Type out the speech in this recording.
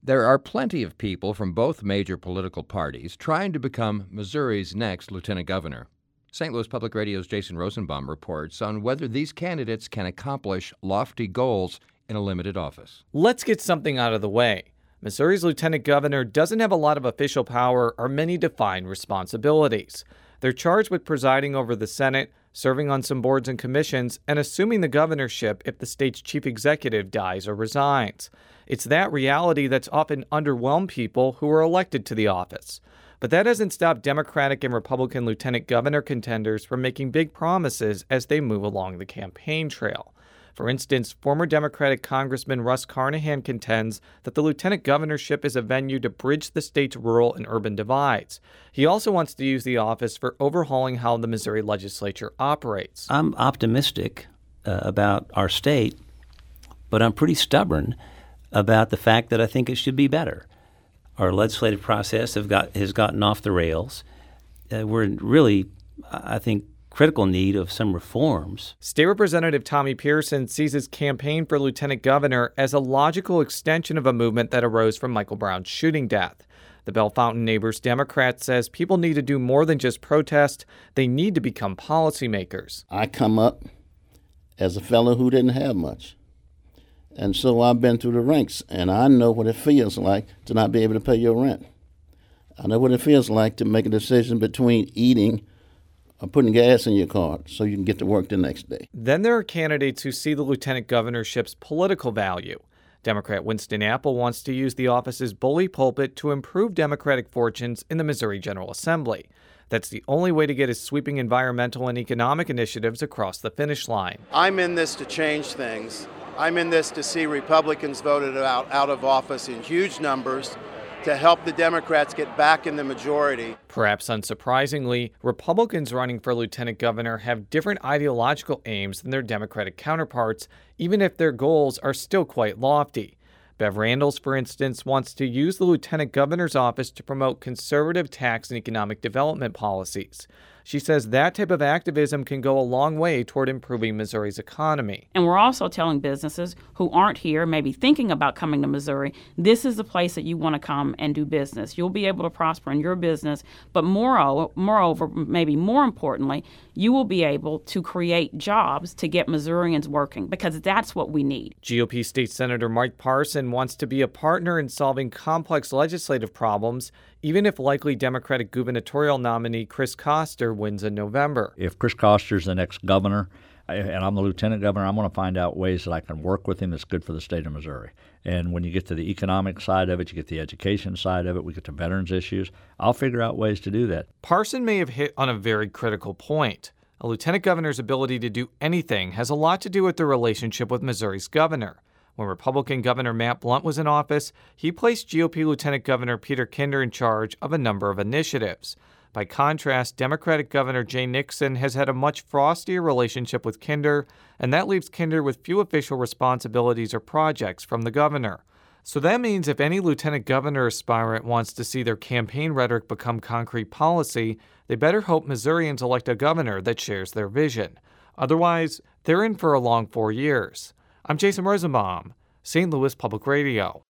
There are plenty of people from both major political parties trying to become Missouri's next lieutenant governor. St. Louis Public Radio's Jason Rosenbaum reports on whether these candidates can accomplish lofty goals in a limited office. Let's get something out of the way. Missouri's lieutenant governor doesn't have a lot of official power or many defined responsibilities. They're charged with presiding over the Senate, serving on some boards and commissions, and assuming the governorship if the state's chief executive dies or resigns. It's that reality that's often underwhelmed people who are elected to the office. But that doesn't stop Democratic and Republican lieutenant governor contenders from making big promises as they move along the campaign trail. For instance, former Democratic Congressman Russ Carnahan contends that the lieutenant governorship is a venue to bridge the state's rural and urban divides. He also wants to use the office for overhauling how the Missouri legislature operates. I'm optimistic about our state, but I'm pretty stubborn about the fact that I think it should be better. Our legislative process has gotten off the rails. We're really, I think, critical need of some reforms. State Representative Tommy Pearson sees his campaign for lieutenant governor as a logical extension of a movement that arose from Michael Brown's shooting death. The Bellefontaine Neighbors Democrat says people need to do more than just protest. They need to become policymakers. I come up as a fellow who didn't have much. And so I've been through the ranks, and I know what it feels like to not be able to pay your rent. I know what it feels like to make a decision between eating or putting gas in your car so you can get to work the next day. Then there are candidates who see the lieutenant governorship's political value. Democrat Winston Apple wants to use the office's bully pulpit to improve Democratic fortunes in the Missouri General Assembly. That's the only way to get his sweeping environmental and economic initiatives across the finish line. I'm in this to change things. I'm in this to see Republicans voted out of office in huge numbers, to help the Democrats get back in the majority. Perhaps unsurprisingly, Republicans running for lieutenant governor have different ideological aims than their Democratic counterparts, even if their goals are still quite lofty. Bev Randles, for instance, wants to use the lieutenant governor's office to promote conservative tax and economic development policies. She says that type of activism can go a long way toward improving Missouri's economy. And we're also telling businesses who aren't here, maybe thinking about coming to Missouri, this is the place that you want to come and do business. You'll be able to prosper in your business, but moreover, maybe more importantly, you will be able to create jobs to get Missourians working, because that's what we need. GOP State Senator Mike Parson wants to be a partner in solving complex legislative problems, even if likely Democratic gubernatorial nominee Chris Koster wins in November. If Chris Koster's the next governor and I'm the lieutenant governor, I'm going to find out ways that I can work with him that's good for the state of Missouri. And when you get to the economic side of it, you get the education side of it, we get to veterans issues, I'll figure out ways to do that. Parson may have hit on a very critical point. A lieutenant governor's ability to do anything has a lot to do with the relationship with Missouri's governor. When Republican Governor Matt Blunt was in office, he placed GOP Lieutenant Governor Peter Kinder in charge of a number of initiatives. By contrast, Democratic Governor Jay Nixon has had a much frostier relationship with Kinder, and that leaves Kinder with few official responsibilities or projects from the governor. So that means if any lieutenant governor aspirant wants to see their campaign rhetoric become concrete policy, they better hope Missourians elect a governor that shares their vision. Otherwise, they're in for a long 4 years. I'm Jason Rosenbaum, St. Louis Public Radio.